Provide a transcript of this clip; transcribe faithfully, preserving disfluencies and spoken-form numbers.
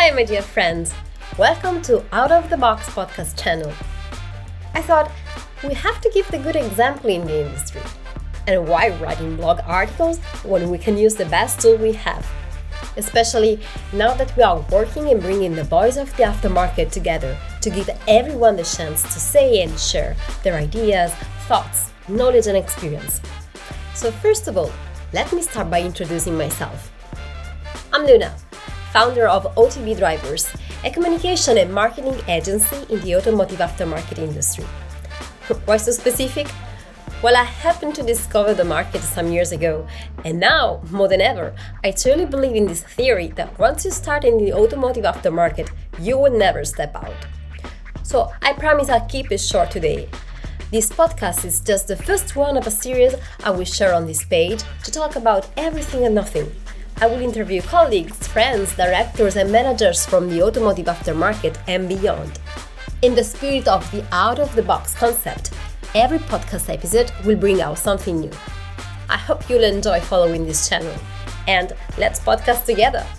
Hi, my dear friends. Welcome to Out of the Box podcast channel. I thought we have to give the good example in the industry. And why writing blog articles when we can use the best tool we have? Especially now that we are working and bringing the boys of the aftermarket together to give everyone the chance to say and share their ideas, thoughts, knowledge and experience. So first of all, let me start by introducing myself. I'm Luna, founder of O T B Drivers, a communication and marketing agency in the automotive aftermarket industry. Why so specific? Well, I happened to discover the market some years ago, and now, more than ever, I truly believe in this theory that once you start in the automotive aftermarket, you will never step out. So I promise I'll keep it short today. This podcast is just the first one of a series I will share on this page to talk about everything and nothing. I will interview colleagues, friends, directors and managers from the automotive aftermarket and beyond. In the spirit of the out-of-the-box concept, every podcast episode will bring out something new. I hope you'll enjoy following this channel. And let's podcast together!